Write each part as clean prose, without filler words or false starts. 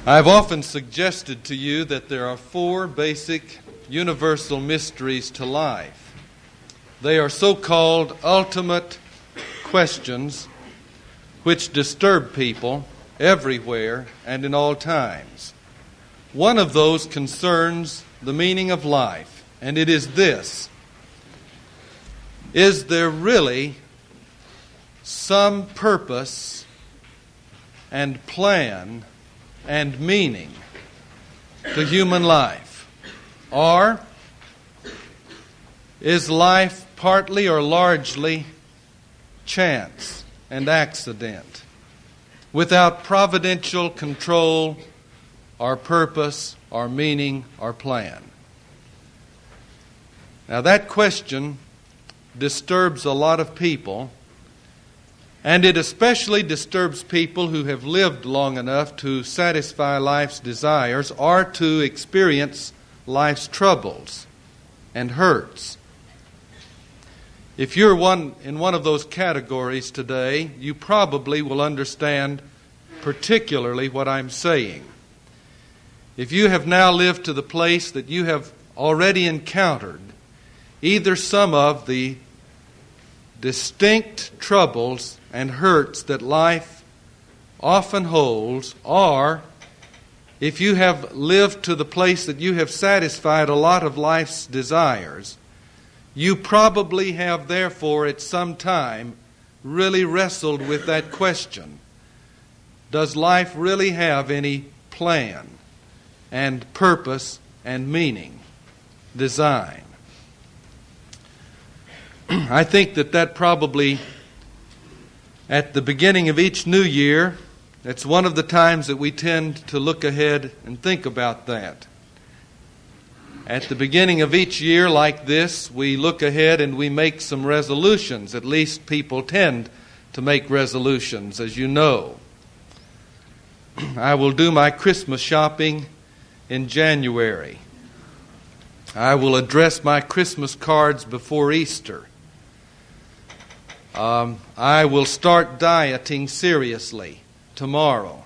I've often suggested to you that there are four basic universal mysteries to life. They are so-called ultimate questions which disturb people everywhere and in all times. One of those concerns the meaning of life, and it is this: is there really some purpose and plan and meaning to human life? Or is life partly or largely chance and accident, without providential control or purpose or meaning or plan? Now that question disturbs a lot of people, and it especially disturbs people who have lived long enough to satisfy life's desires or to experience life's troubles and hurts. If you're in one of those categories today, you probably will understand particularly what I'm saying. If you have now lived to the place that you have already encountered either some of the distinct troubles and hurts that life often holds, or if you have lived to the place that you have satisfied a lot of life's desires, you probably have therefore at some time really wrestled with that question. Does life really have any plan and purpose and meaning, design? I think that probably at the beginning of each new year, that's one of the times that we tend to look ahead and think about that. At the beginning of each year like this, we look ahead and we make some resolutions. At least people tend to make resolutions, as you know. I will do my Christmas shopping in January. I will address my Christmas cards before Easter. I will start dieting seriously tomorrow.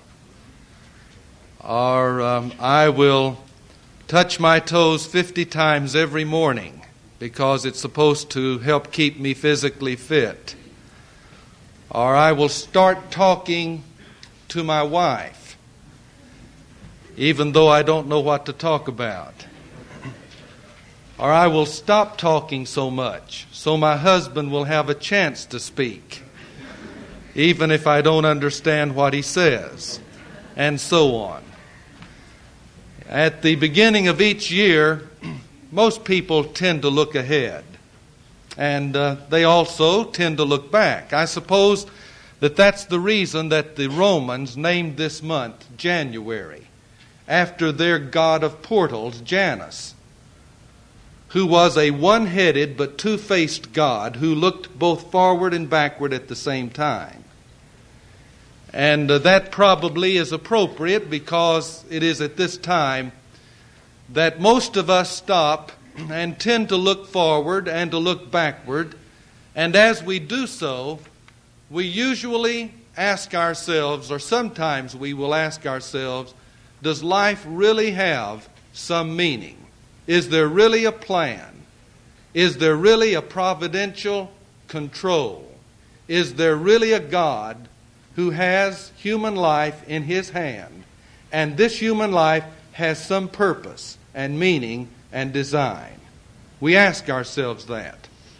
Or I will touch my toes 50 times every morning because it's supposed to help keep me physically fit. Or I will start talking to my wife, even though I don't know what to talk about. Or I will stop talking so much so my husband will have a chance to speak, even if I don't understand what he says, and so on. At the beginning of each year, most people tend to look ahead, and they also tend to look back. I suppose that's the reason that the Romans named this month January, after their god of portals, Janus, who was a one-headed but two-faced god who looked both forward and backward at the same time. And that probably is appropriate because it is at this time that most of us stop and tend to look forward and to look backward. And as we do so, we usually ask ourselves, or sometimes we will ask ourselves, does life really have some meaning? Is there really a plan? Is there really a providential control? Is there really a God who has human life in His hand, and this human life has some purpose and meaning and design? We ask ourselves that.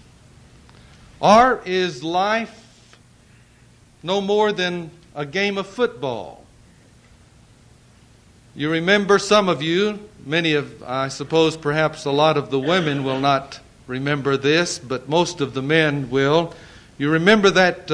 Or is life no more than a game of football? You remember, some of you, many of, I suppose perhaps a lot of the women will not remember this, but most of the men will. You remember that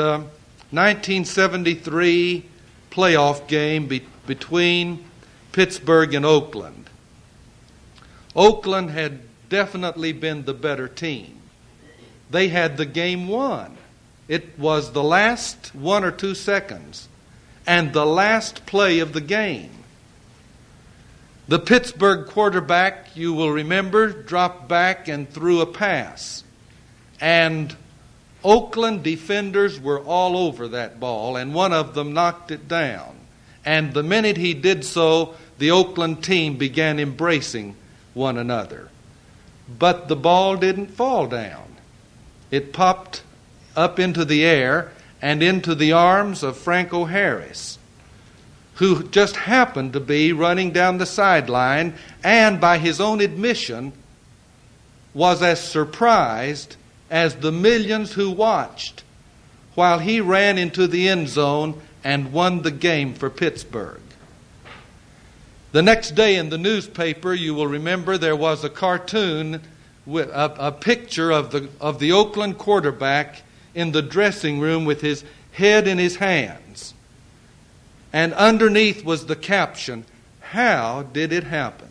1973 playoff game between Pittsburgh and Oakland. Oakland had definitely been the better team. They had the game won. It was the last 1 or 2 seconds and the last play of the game. The Pittsburgh quarterback, you will remember, dropped back and threw a pass. And Oakland defenders were all over that ball, and one of them knocked it down. And the minute he did so, the Oakland team began embracing one another. But the ball didn't fall down. It popped up into the air and into the arms of Franco Harris, who just happened to be running down the sideline and, by his own admission, was as surprised as the millions who watched while he ran into the end zone and won the game for Pittsburgh. The next day in the newspaper, you will remember, there was a cartoon with a picture of the Oakland quarterback in the dressing room with his head in his hands. And underneath was the caption, "How did it happen?"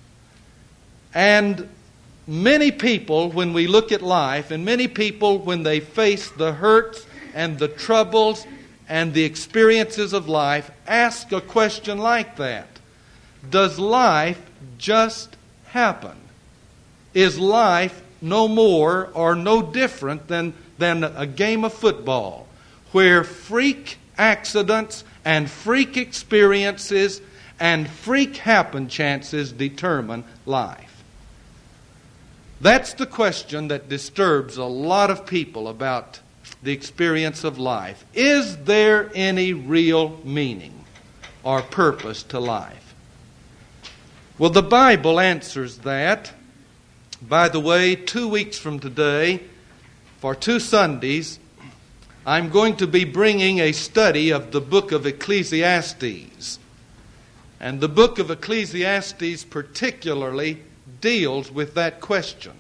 And many people, when we look at life, and many people, when they face the hurts and the troubles and the experiences of life, ask a question like that. Does life just happen? Is life no more or no different than a game of football, where freak accidents and freak experiences and freak happen chances determine life? That's the question that disturbs a lot of people about the experience of life. Is there any real meaning or purpose to life? Well, the Bible answers that. By the way, 2 weeks from today, for 2 Sundays, I'm going to be bringing a study of the book of Ecclesiastes. And the book of Ecclesiastes particularly deals with that question.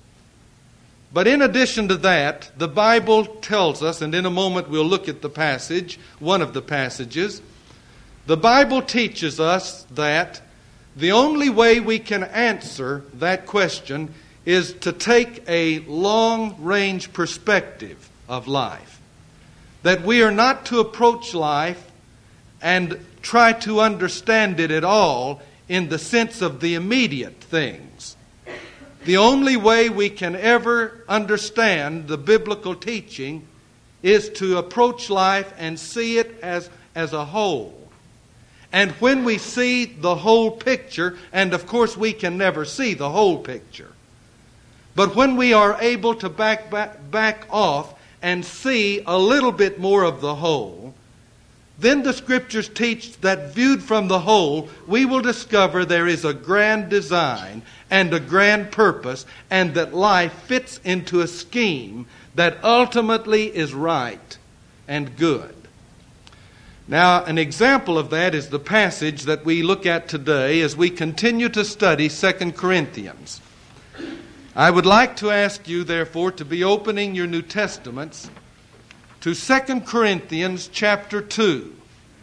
But in addition to that, the Bible tells us, and in a moment we'll look at the passage, one of the passages, the Bible teaches us that the only way we can answer that question is to take a long-range perspective of life. That we are not to approach life and try to understand it at all in the sense of the immediate things. The only way we can ever understand the biblical teaching is to approach life and see it as a whole. And when we see the whole picture, and of course we can never see the whole picture, but when we are able to back off and see a little bit more of the whole, then the Scriptures teach that viewed from the whole, we will discover there is a grand design and a grand purpose, and that life fits into a scheme that ultimately is right and good. Now, an example of that is the passage that we look at today as we continue to study 2 Corinthians. I would like to ask you, therefore, to be opening your New Testaments to 2 Corinthians chapter 2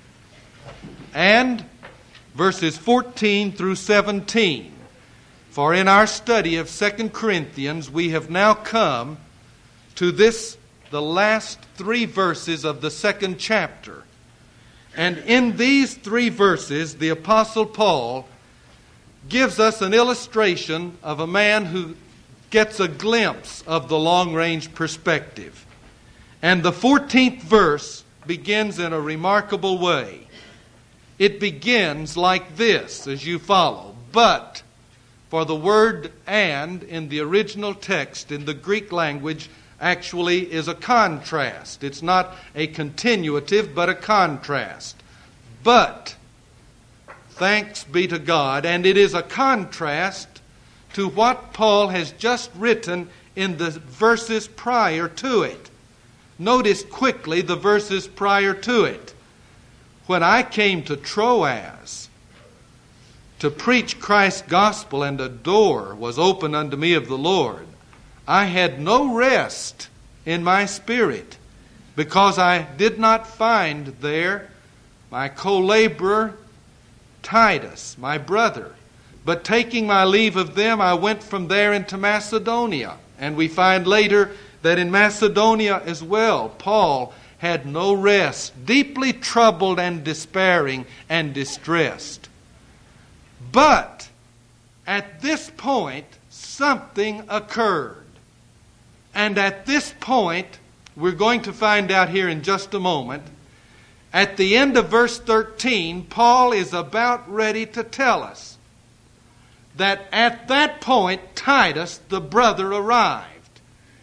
and verses 14 through 17. For in our study of 2 Corinthians, we have now come to the last 3 verses of the 2nd chapter. And in these 3 verses, the Apostle Paul gives us an illustration of a man who gets a glimpse of the long-range perspective. And the 14th verse begins in a remarkable way. It begins like this as you follow. But, for the word "and" in the original text in the Greek language actually is a contrast. It's not a continuative, but a contrast. But, thanks be to God, and it is a contrast to what Paul has just written in the verses prior to it. Notice quickly the verses prior to it. When I came to Troas to preach Christ's gospel, and a door was opened unto me of the Lord, I had no rest in my spirit, because I did not find there my co-laborer Titus, my brother. But taking my leave of them, I went from there into Macedonia. And we find later that in Macedonia as well, Paul had no rest, deeply troubled and despairing and distressed. But at this point, something occurred. And at this point, we're going to find out here in just a moment, At the end of verse 13, Paul is about ready to tell us that at that point, Titus, the brother, arrived.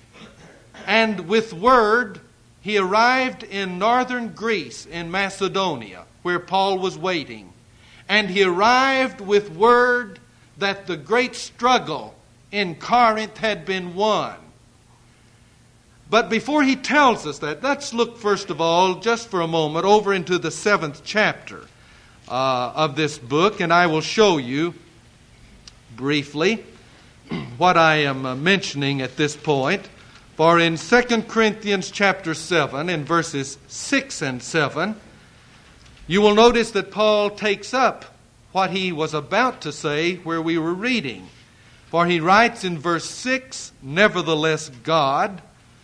And with word, he arrived in northern Greece, in Macedonia, where Paul was waiting. And he arrived with word that the great struggle in Corinth had been won. But before he tells us that, let's look first of all, just for a moment, over into the 7th chapter of this book, and I will show you briefly what I am mentioning at this point. For in 2 Corinthians chapter 7, in verses 6 and 7, you will notice that Paul takes up what he was about to say where we were reading. For he writes in verse 6, "Nevertheless God,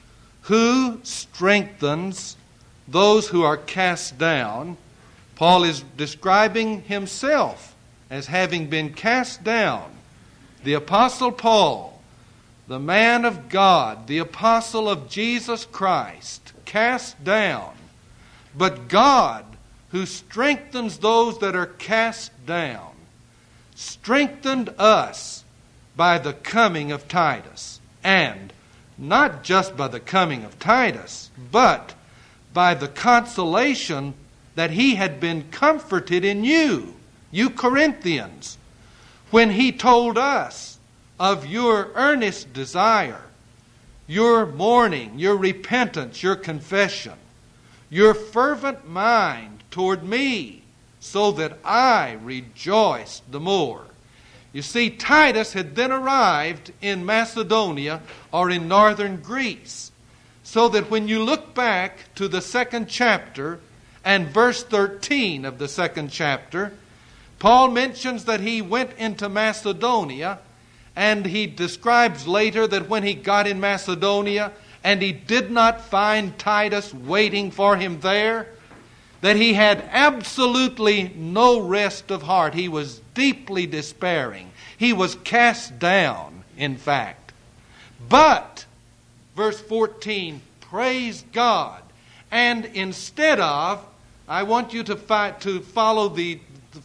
who strengthens those who are cast down." Paul is describing himself as having been cast down. The Apostle Paul, the man of God, the apostle of Jesus Christ, cast down. But God, who strengthens those that are cast down, strengthened us by the coming of Titus. And not just by the coming of Titus, but by the consolation that he had been comforted in you Corinthians, when he told us of your earnest desire, your mourning, your repentance, your confession, your fervent mind toward me, so that I rejoiced the more. You see, Titus had then arrived in Macedonia, or in northern Greece, so that when you look back to the 2nd chapter and verse 13 of the 2nd chapter, Paul mentions that he went into Macedonia, and he describes later that when he got in Macedonia and he did not find Titus waiting for him there, that he had absolutely no rest of heart. He was deeply despairing. He was cast down, in fact. But, verse 14, praise God. And instead of, I want you to follow the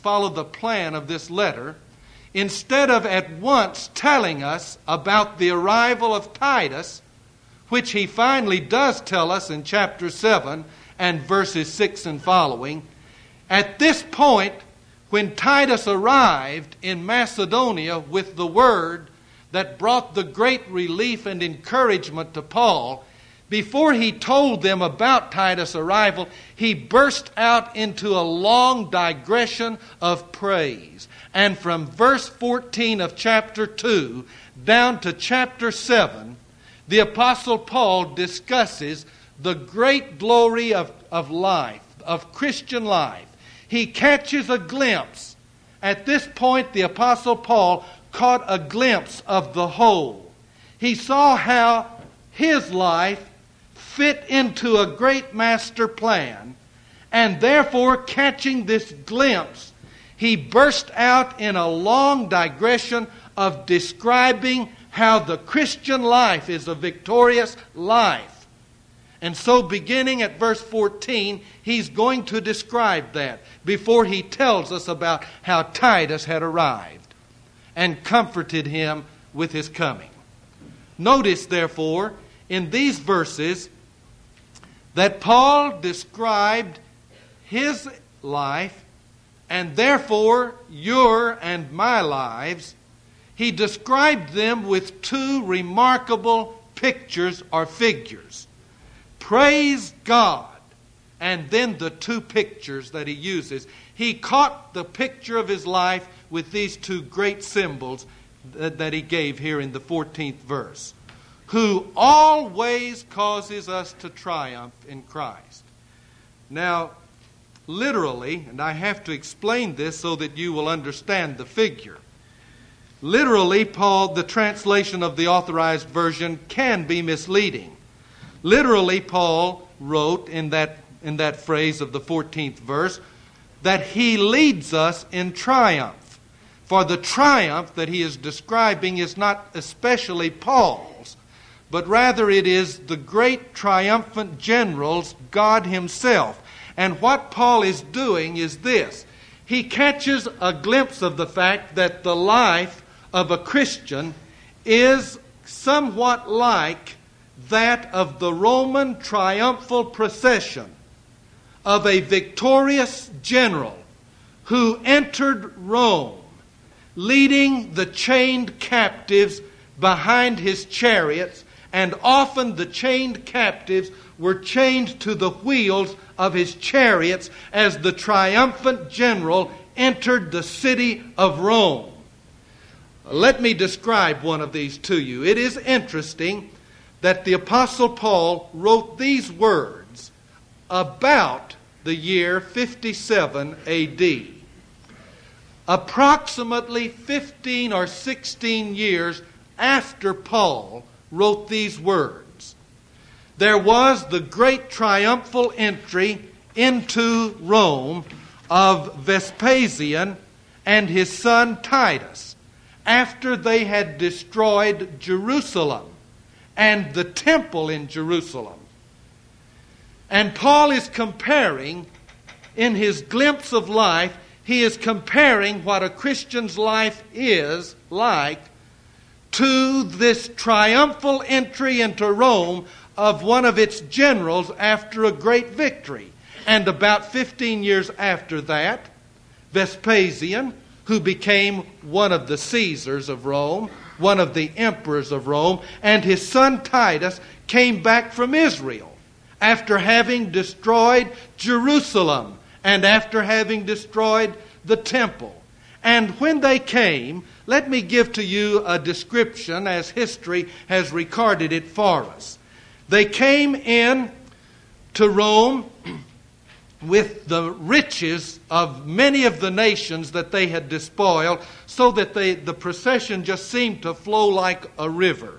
plan of this letter, instead of at once telling us about the arrival of Titus, which he finally does tell us in chapter 7 and verses 6 and following, at this point, when Titus arrived in Macedonia with the word that brought the great relief and encouragement to Paul, before he told them about Titus' arrival, he burst out into a long digression of praise. And from verse 14 of chapter 2 down to chapter 7, the Apostle Paul discusses the great glory of life, of Christian life. He catches a glimpse. At this point, the Apostle Paul caught a glimpse of the whole. He saw how his life fit into a great master plan, and therefore, catching this glimpse, he burst out in a long digression of describing how the Christian life is a victorious life. And so, beginning at verse 14, he's going to describe that before he tells us about how Titus had arrived and comforted him with his coming. Notice, therefore, in these verses that Paul described his life, and therefore your and my lives. He described them with two remarkable pictures or figures. Praise God. And then the two pictures that he uses. He caught the picture of his life with these two great symbols that he gave here in the 14th verse. Who always causes us to triumph in Christ. Now, literally, and I have to explain this so that you will understand the figure. Literally, Paul, the translation of the Authorized Version can be misleading. Literally, Paul wrote in that phrase of the 14th verse that he leads us in triumph. For the triumph that he is describing is not especially Paul's, but rather it is the great triumphant general's, God himself. And what Paul is doing is this. He catches a glimpse of the fact that the life of a Christian is somewhat like that of the Roman triumphal procession of a victorious general who entered Rome, leading the chained captives behind his chariots, and often the chained captives were chained to the wheels of his chariots as the triumphant general entered the city of Rome. Let me describe one of these to you. It is interesting that the Apostle Paul wrote these words about the year 57 A.D. Approximately 15 or 16 years after Paul wrote these words, there was the great triumphal entry into Rome of Vespasian and his son Titus after they had destroyed Jerusalem and the temple in Jerusalem. And Paul is comparing, in his glimpse of life, he is comparing what a Christian's life is like to this triumphal entry into Rome of one of its generals after a great victory. And about 15 years after that, Vespasian, who became one of the Caesars of Rome, one of the emperors of Rome, and his son Titus came back from Israel after having destroyed Jerusalem and after having destroyed the temple. And when they came, let me give to you a description as history has recorded it for us. They came in to Rome with the riches of many of the nations that they had despoiled, so that the procession just seemed to flow like a river.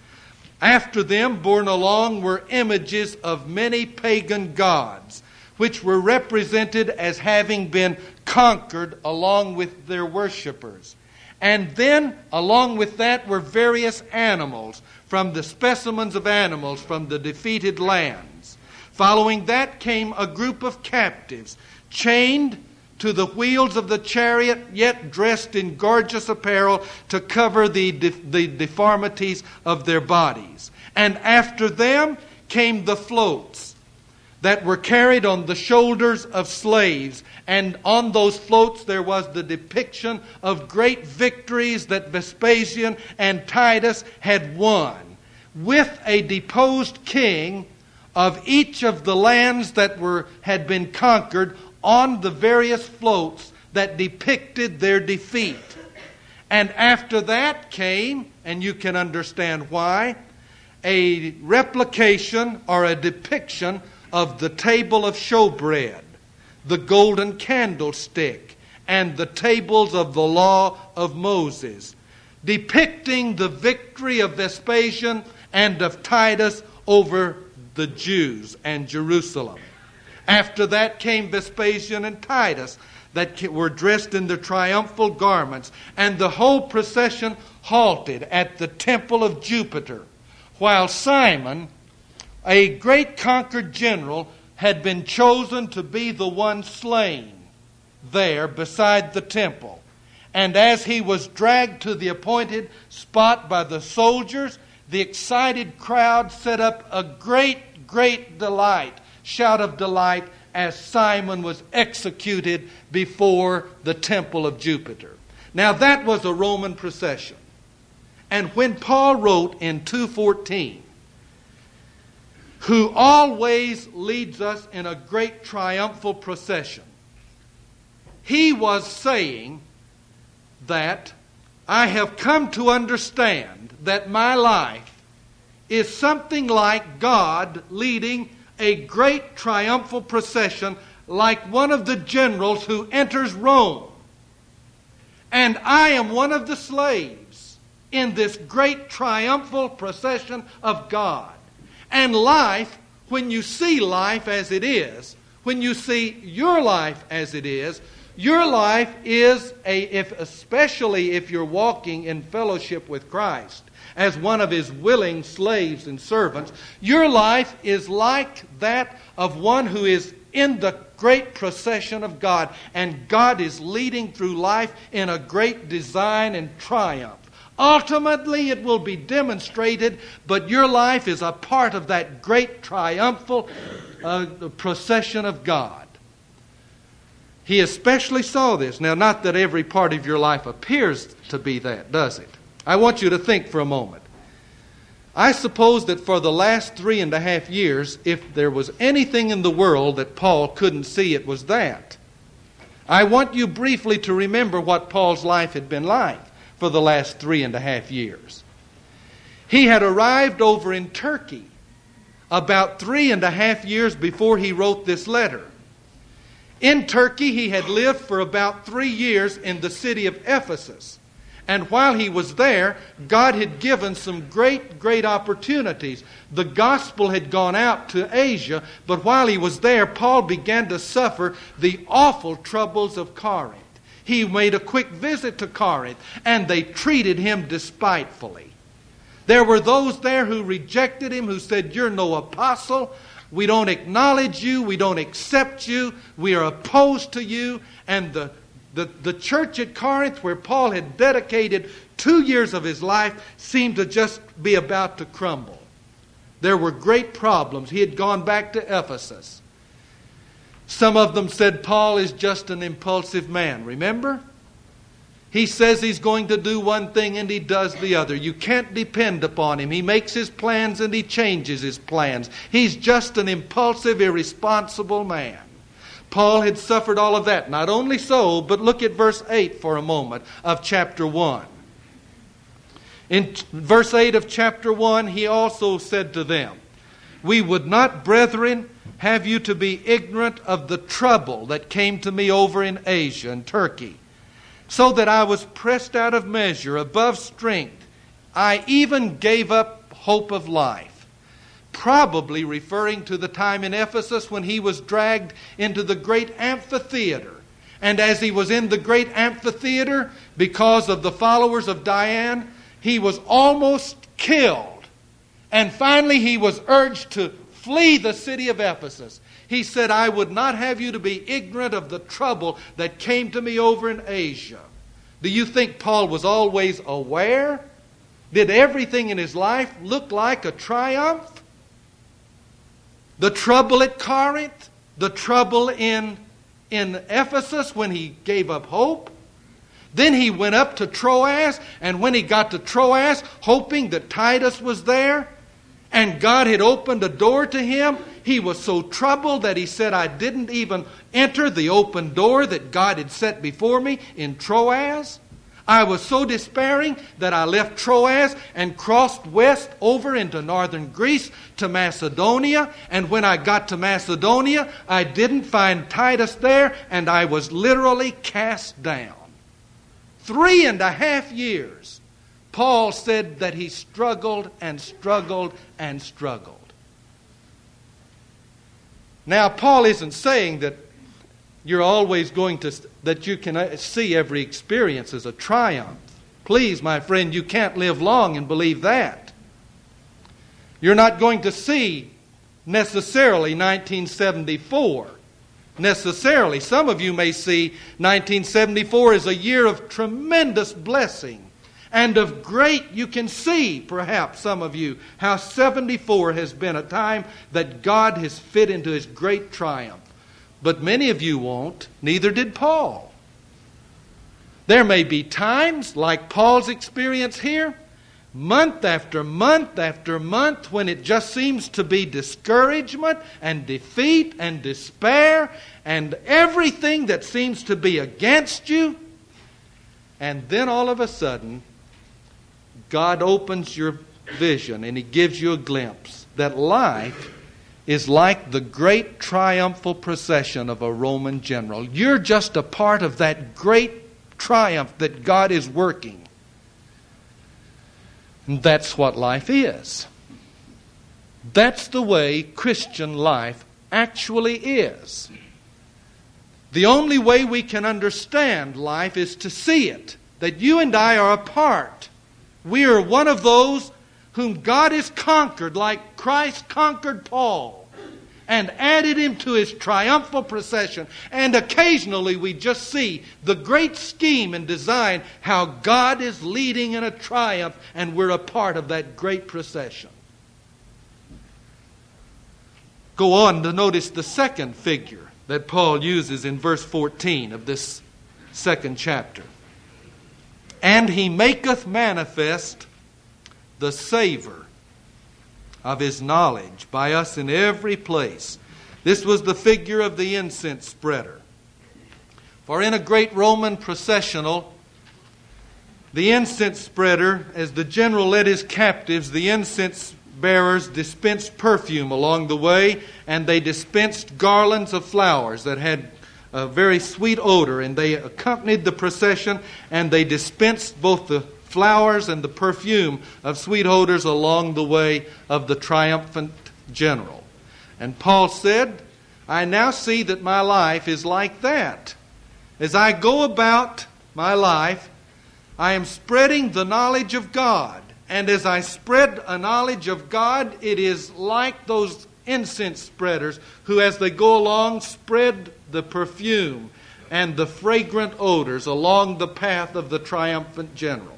After them, borne along, were images of many pagan gods, which were represented as having been conquered along with their worshippers. And then, along with that, were various animals, from the specimens of animals from the defeated lands. Following that came a group of captives, chained to the wheels of the chariot, yet dressed in gorgeous apparel to cover the deformities of their bodies. And after them came the floats that were carried on the shoulders of slaves. And on those floats there was the depiction of great victories that Vespasian and Titus had won, with a deposed king of each of the lands that had been conquered on the various floats that depicted their defeat. And after that came, and you can understand why, a replication or a depiction of the table of showbread, the golden candlestick, and the tables of the law of Moses, depicting the victory of Vespasian and of Titus over the Jews and Jerusalem. After that came Vespasian and Titus that were dressed in their triumphal garments, and the whole procession halted at the temple of Jupiter, while Simon, a great conquered general, had been chosen to be the one slain there beside the temple. And as he was dragged to the appointed spot by the soldiers, the excited crowd set up a great shout of delight as Simon was executed before the temple of Jupiter. Now that was a Roman procession. And when Paul wrote in 2:14, who always leads us in a great triumphal procession, he was saying that I have come to understand that my life is something like God leading a great triumphal procession, like one of the generals who enters Rome. And I am one of the slaves in this great triumphal procession of God. And life, when you see life as it is, when you see your life as it is, your life is especially if you're walking in fellowship with Christ as one of His willing slaves and servants, your life is like that of one who is in the great procession of God. And God is leading through life in a great design and triumph. Ultimately, it will be demonstrated, but your life is a part of that great triumphal procession of God. He especially saw this. Now, not that every part of your life appears to be that, does it? I want you to think for a moment. I suppose that for the last 3.5 years, if there was anything in the world that Paul couldn't see, it was that. I want you briefly to remember what Paul's life had been like for the last 3.5 years. He had arrived over in Turkey about 3.5 years before he wrote this letter. In Turkey, he had lived for about 3 years in the city of Ephesus. And while he was there, God had given some great opportunities. The gospel had gone out to Asia, but while he was there, Paul began to suffer the awful troubles of Corinth. He made a quick visit to Corinth, and they treated him despitefully. There were those there who rejected him, who said, "You're no apostle. We don't acknowledge you. We don't accept you. We are opposed to you." And the church at Corinth, where Paul had dedicated 2 years of his life, seemed to just be about to crumble. There were great problems. He had gone back to Ephesus. Some of them said Paul is just an impulsive man. Remember? He says he's going to do one thing and he does the other. You can't depend upon him. He makes his plans and he changes his plans. He's just an impulsive, irresponsible man. Paul had suffered all of that. Not only so, but look at verse 8 for a moment of chapter 1. In verse 8 of chapter 1, he also said to them, "We would not, brethren, have you to be ignorant of the trouble that came to me over in Asia and Turkey, so that I was pressed out of measure, above strength. I even gave up hope of life." Probably referring to the time in Ephesus when he was dragged into the great amphitheater. And as he was in the great amphitheater, because of the followers of Diane, he was almost killed. And finally he was urged to flee the city of Ephesus. He said, "I would not have you to be ignorant of the trouble that came to me over in Asia." Do you think Paul was always aware? Did everything in his life look like a triumph? The trouble at Corinth, the trouble in Ephesus when he gave up hope. Then he went up to Troas, and when he got to Troas, hoping that Titus was there, and God had opened a door to him, he was so troubled that he said, "I didn't even enter the open door that God had set before me in Troas. I was so despairing that I left Troas and crossed west over into northern Greece to Macedonia. And when I got to Macedonia, I didn't find Titus there, and I was literally cast down." 3.5 years. Paul said that he struggled and struggled and struggled. Now, Paul isn't saying that you're always going to, that you can see every experience as a triumph. Please, my friend, you can't live long and believe that. You're not going to see necessarily 1974. Necessarily. Some of you may see 1974 as a year of tremendous blessing and of great, you can see, perhaps some of you, how 74 has been a time that God has fit into His great triumph. But many of you won't. Neither did Paul. There may be times, like Paul's experience here, month after month after month, when it just seems to be discouragement and defeat and despair and everything that seems to be against you. And then all of a sudden, God opens your vision and He gives you a glimpse that life is like the great triumphal procession of a Roman general. You're just a part of that great triumph that God is working. And that's what life is. That's the way Christian life actually is. The only way we can understand life is to see it. That you and I are a part. We are one of those whom God has conquered like Christ conquered Paul. and added him to his triumphal procession. And occasionally we just see the great scheme and design, how God is leading in a triumph, and we're a part of that great procession. Go on to notice the second figure that Paul uses in verse 14 of this second chapter. And he maketh manifest the savor of his knowledge by us in every place. This was the figure of the incense spreader. For in a great Roman processional, the incense spreader, as the general led his captives, the incense bearers dispensed perfume along the way, and they dispensed garlands of flowers that had a very sweet odor, and they accompanied the procession, and they dispensed both the flowers and the perfume of sweet odors along the way of the triumphant general. And Paul said, I now see that my life is like that. As I go about my life, I am spreading the knowledge of God. And as I spread a knowledge of God, it is like those incense spreaders who, as they go along, spread the perfume and the fragrant odors along the path of the triumphant general.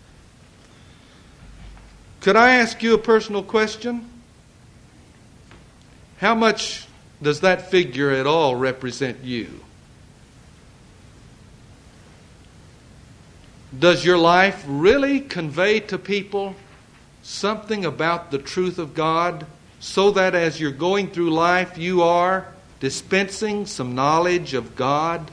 Could I ask you a personal question? How much does that figure at all represent you? Does your life really convey to people something about the truth of God, so that as you're going through life, you are dispensing some knowledge of God?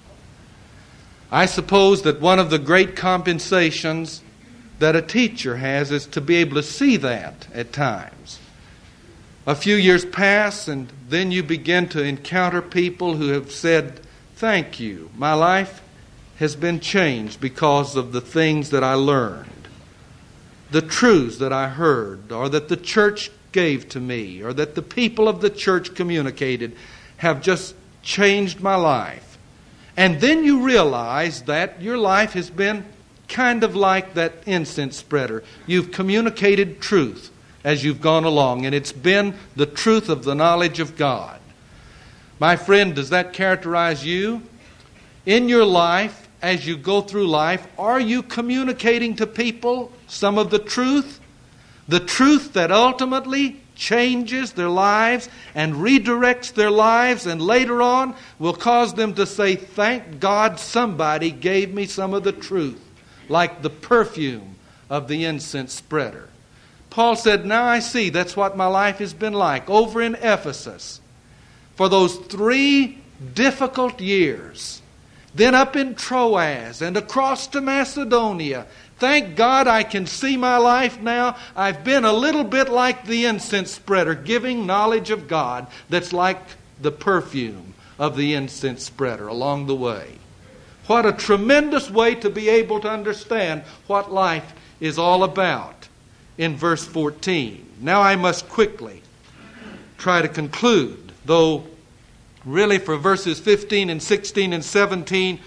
I suppose that one of the great compensations that a teacher has is to be able to see that at times. A few years pass, and then you begin to encounter people who have said, thank you, my life has been changed because of the things that I learned, the truths that I heard, or that the church gave to me, or that the people of the church communicated, have just changed my life. And then you realize that your life has been kind of like that incense spreader. You've communicated truth as you've gone along, and it's been the truth of the knowledge of God. My friend, does that characterize you? In your life, as you go through life, are you communicating to people some of the truth? The truth that ultimately changes their lives and redirects their lives, and later on will cause them to say, thank God somebody gave me some of the truth, like the perfume of the incense spreader. Paul said, now I see that's what my life has been like over in Ephesus for those 3 difficult years. Then up in Troas and across to Macedonia. Thank God I can see my life now. I've been a little bit like the incense spreader, giving knowledge of God that's like the perfume of the incense spreader along the way. What a tremendous way to be able to understand what life is all about in verse 14. Now I must quickly try to conclude, though really for verses 15 and 16 and 17,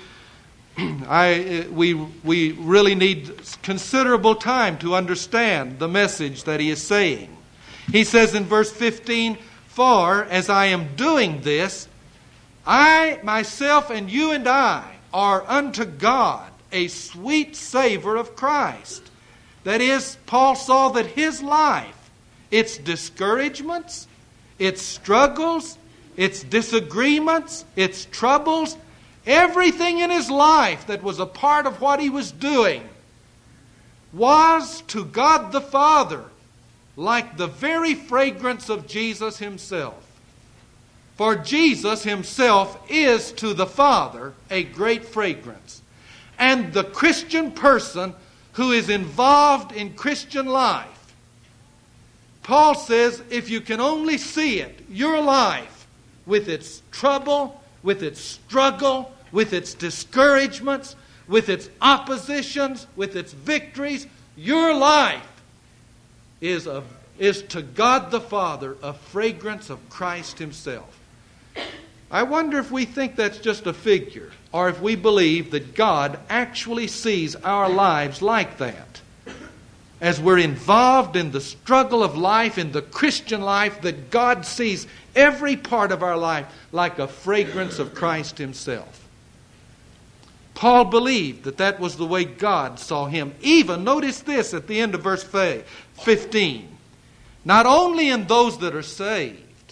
we really need considerable time to understand the message that he is saying. He says in verse 15, for as I am doing this, I myself and you and I are unto God a sweet savor of Christ. That is, Paul saw that his life, its discouragements, its struggles, its disagreements, its troubles, everything in his life that was a part of what he was doing was to God the Father like the very fragrance of Jesus himself. For Jesus himself is to the Father a great fragrance. And the Christian person who is involved in Christian life, Paul says, if you can only see it, your life, with its trouble, with its struggle, with its discouragements, with its oppositions, with its victories, your life is to God the Father a fragrance of Christ himself. I wonder if we think that's just a figure, or if we believe that God actually sees our lives like that. as we're involved in the struggle of life, in the Christian life, that God sees every part of our life like a fragrance of Christ Himself. Paul believed that that was the way God saw him. Even, notice this at the end of verse 15. Not only in those that are saved,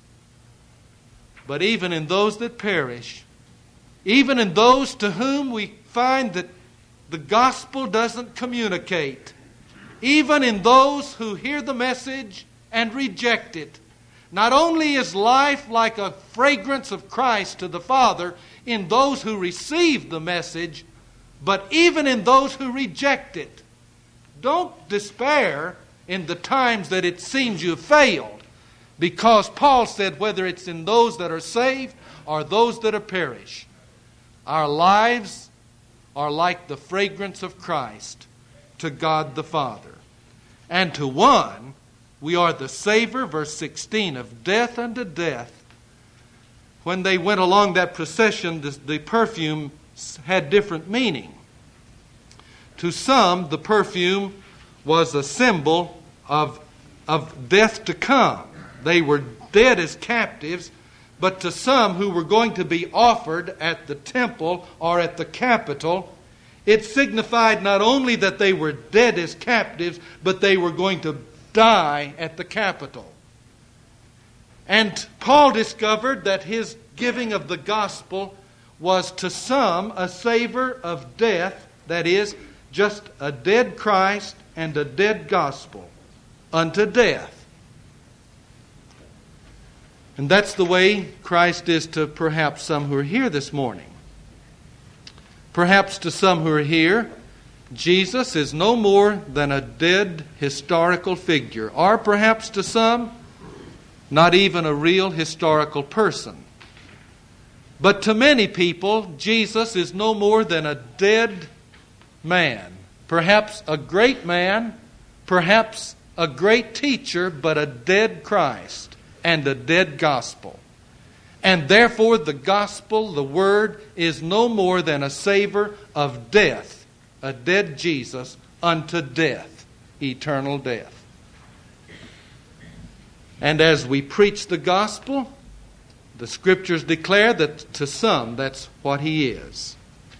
but even in those that perish, even in those to whom we find that the gospel doesn't communicate, even in those who hear the message and reject it. Not only is life like a fragrance of Christ to the Father in those who receive the message, but even in those who reject it. Don't despair in the times that it seems you have failed, because Paul said whether it's in those that are saved or those that are perish, our lives are like the fragrance of Christ to God the Father. And to one, we are the savor, verse 16, of death unto death. When they went along that procession, the perfume had different meaning. To some, the perfume was a symbol of death to come. They were dead as captives, but to some who were going to be offered at the temple or at the Capitol, it signified not only that they were dead as captives, but they were going to die at the Capitol. And Paul discovered that his giving of the gospel was to some a savor of death, that is, just a dead Christ and a dead gospel unto death. And that's the way Christ is to perhaps some who are here this morning. Perhaps to some who are here, Jesus is no more than a dead historical figure. Or perhaps to some, not even a real historical person. But to many people, Jesus is no more than a dead man. Perhaps a great man, perhaps a great teacher, but a dead Christ and a dead gospel. And therefore the gospel, the word, is no more than a savor of death, a dead Jesus unto death, eternal death. And as we preach the gospel, the Scriptures declare that to some that's what He is.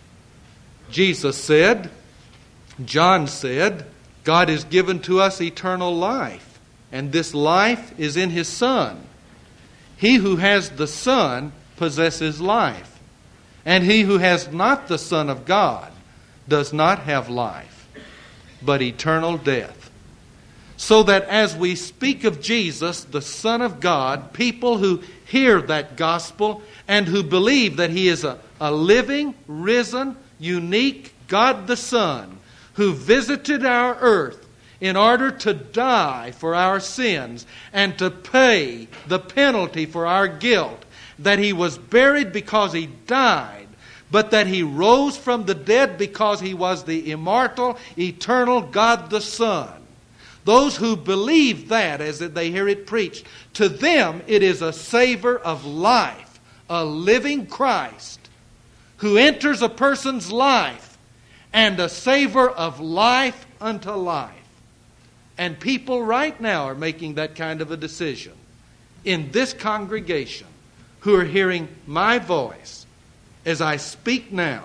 Jesus said, John said, God has given to us eternal life, and this life is in His Son. He who has the Son possesses life, and he who has not the Son of God does not have life, but eternal death. So that as we speak of Jesus, the Son of God, people who hear that gospel and who believe that He is a living, risen, unique God the Son who visited our earth in order to die for our sins and to pay the penalty for our guilt, that He was buried because He died, but that He rose from the dead because He was the immortal, eternal God the Son. Those who believe that as they hear it preached, to them it is a savor of life, a living Christ who enters a person's life, and a savor of life unto life. And people right now are making that kind of a decision in this congregation who are hearing my voice as I speak now.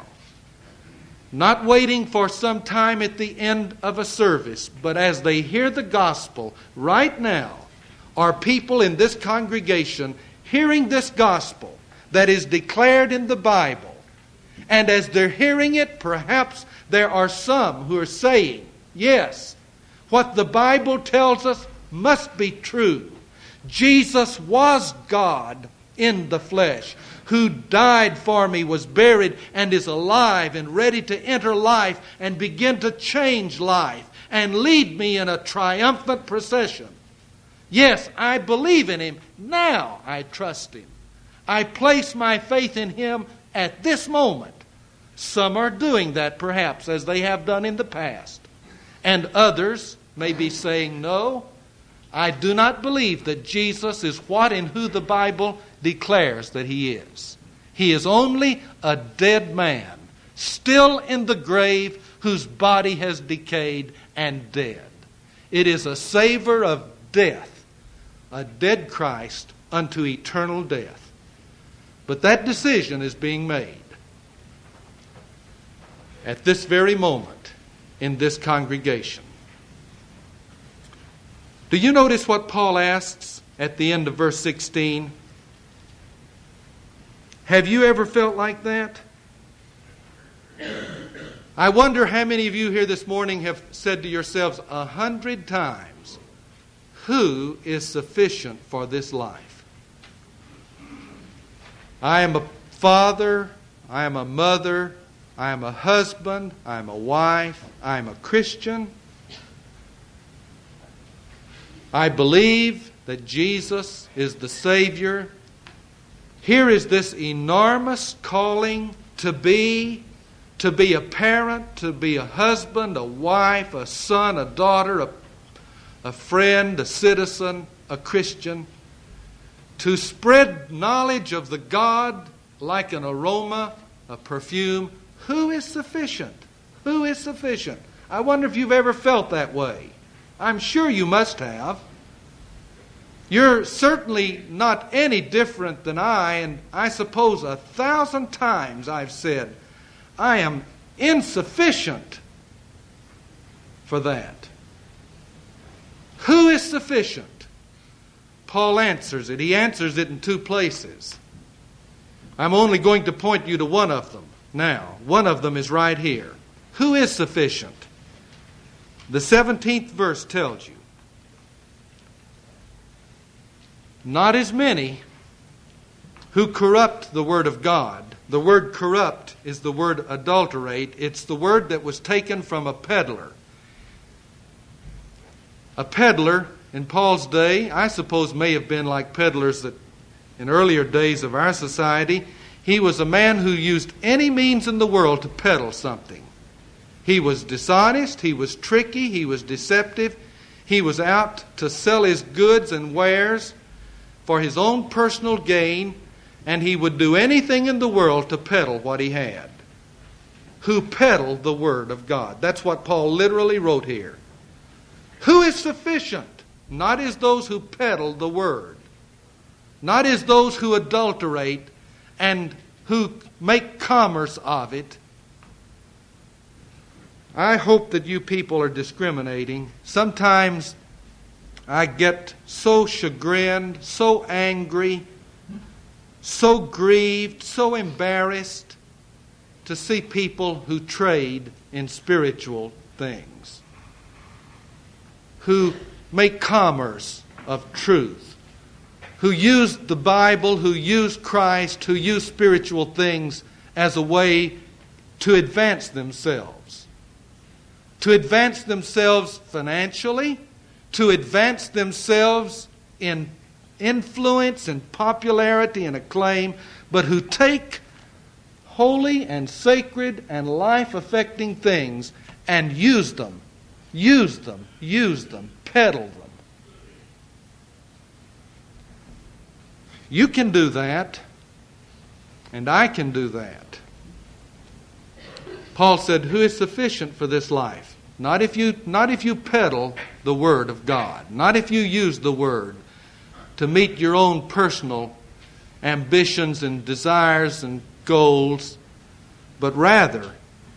Not waiting for some time at the end of a service, but as they hear the gospel right now, are people in this congregation hearing this gospel that is declared in the Bible. And as they're hearing it, perhaps there are some who are saying, yes, what the Bible tells us must be true. Jesus was God in the flesh, who died for me, was buried, and is alive and ready to enter life and begin to change life and lead me in a triumphant procession. Yes, I believe in Him. Now I trust Him. I place my faith in Him at this moment. Some are doing that perhaps as they have done in the past. And others may be saying, no, I do not believe that Jesus is what and who the Bible declares that He is. He is only a dead man, still in the grave, whose body has decayed and dead. It is a savor of death, a dead Christ unto eternal death. But that decision is being made at this very moment in this congregation. Do you notice what Paul asks at the end of verse 16? Have you ever felt like that? I wonder how many of you here this morning have said to yourselves 100 times, who is sufficient for this life? I am a father, I am a mother, I am a husband, I am a wife, I am a Christian. I believe that Jesus is the Savior. Here is this enormous calling to be a parent, to be a husband, a wife, a son, a daughter, a friend, a citizen, a Christian, to spread knowledge of the God like an aroma, a perfume. Who is sufficient? Who is sufficient? I wonder if you've ever felt that way. I'm sure you must have. You're certainly not any different than I, and I suppose 1,000 times I've said, I am insufficient for that. Who is sufficient? Paul answers it. He answers it in two places. I'm only going to point you to one of them now. One of them is right here. Who is sufficient? The 17th verse tells you, not as many who corrupt the word of God. The word corrupt is the word adulterate. It's the word that was taken from a peddler. A peddler in Paul's day, I suppose, may have been like peddlers that in earlier days of our society. He was a man who used any means in the world to peddle something. He was dishonest, he was tricky, he was deceptive. He was out to sell his goods and wares for his own personal gain, and he would do anything in the world to peddle what he had. Who peddled the Word of God. That's what Paul literally wrote here. Who is sufficient? Not as those who peddle the Word. Not as those who adulterate and who make commerce of it. I hope that you people are discriminating. Sometimes I get so chagrined, so angry, so grieved, so embarrassed to see people who trade in spiritual things, who make commerce of truth, who use the Bible, who use Christ, who use spiritual things as a way to advance themselves. To advance themselves financially, to advance themselves in influence and popularity and acclaim, but who take holy and sacred and life-affecting things and use them, peddle them. You can do that, and I can do that. Paul said, who is sufficient for this life? Not if you peddle the Word of God. Not if you use the Word to meet your own personal ambitions and desires and goals, but rather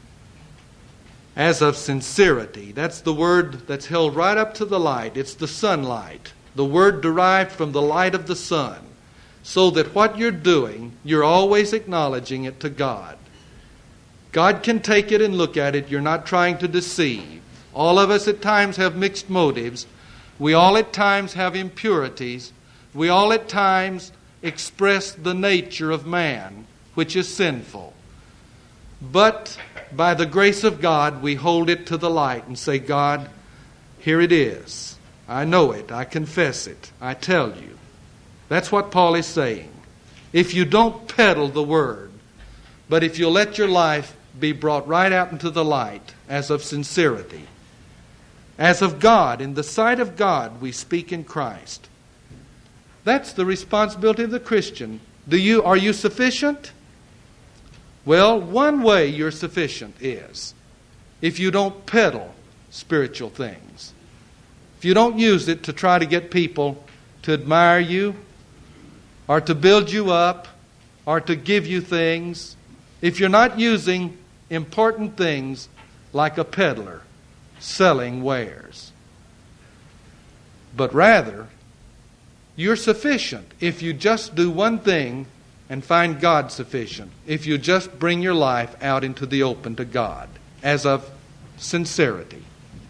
as of sincerity. That's the word that's held right up to the light. It's the sunlight. The word derived from the light of the sun. So that what you're doing, you're always acknowledging it to God. God can take it and look at it. You're not trying to deceive. All of us at times have mixed motives. We all at times have impurities. We all at times express the nature of man, which is sinful. But by the grace of God, we hold it to the light and say, God, here it is. I know it. I confess it. I tell you. That's what Paul is saying. If you don't peddle the Word, but if you'll let your life be brought right out into the light as of sincerity, as of God, in the sight of God, we speak in Christ. That's the responsibility of the Christian. Are you sufficient? Well, one way you're sufficient is if you don't peddle spiritual things. if you don't use it to try to get people to admire you or to build you up or to give you things, if you're not using important things like a peddler selling wares, but rather you're sufficient if you just do one thing and find God sufficient, if you just bring your life out into the open to God as of sincerity.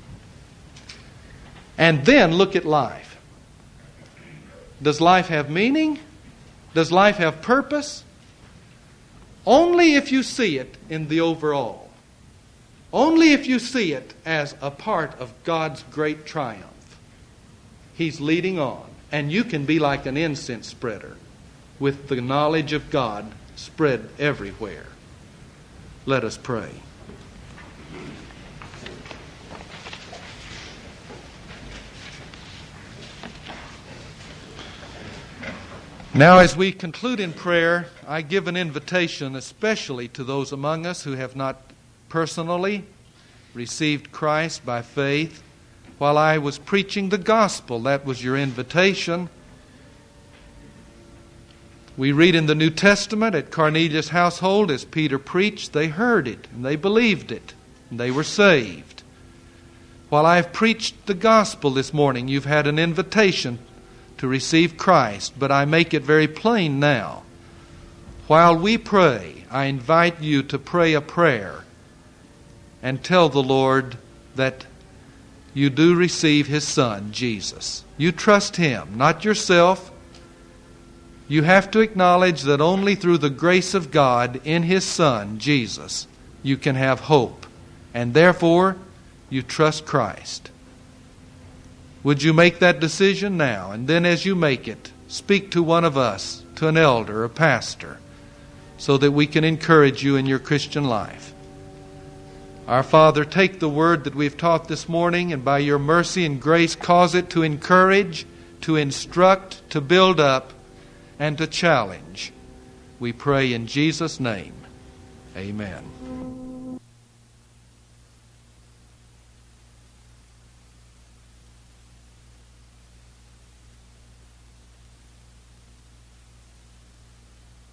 And then look at life. Does life have meaning? Does life have purpose? Only if you see it in the overall. Only if you see it as a part of God's great triumph. He's leading on. And you can be like an incense spreader with the knowledge of God spread everywhere. Let us pray. Now, as we conclude in prayer, I give an invitation especially to those among us who have not personally received Christ by faith. While I was preaching the gospel, that was your invitation. We read in the New Testament at Cornelius' household, as Peter preached, they heard it and they believed it and they were saved. While I've preached the gospel this morning, you've had an invitation to receive Christ, but I make it very plain now. While we pray, I invite you to pray a prayer and tell the Lord that you do receive His Son, Jesus. You trust Him, not yourself. You have to acknowledge that only through the grace of God in His Son, Jesus, you can have hope. And therefore, you trust Christ. Would you make that decision now? And then as you make it, speak to one of us, to an elder, a pastor, so that we can encourage you in your Christian life. Our Father, take the word that we've taught this morning, and by your mercy and grace, cause it to encourage, to instruct, to build up, and to challenge. We pray in Jesus' name. Amen.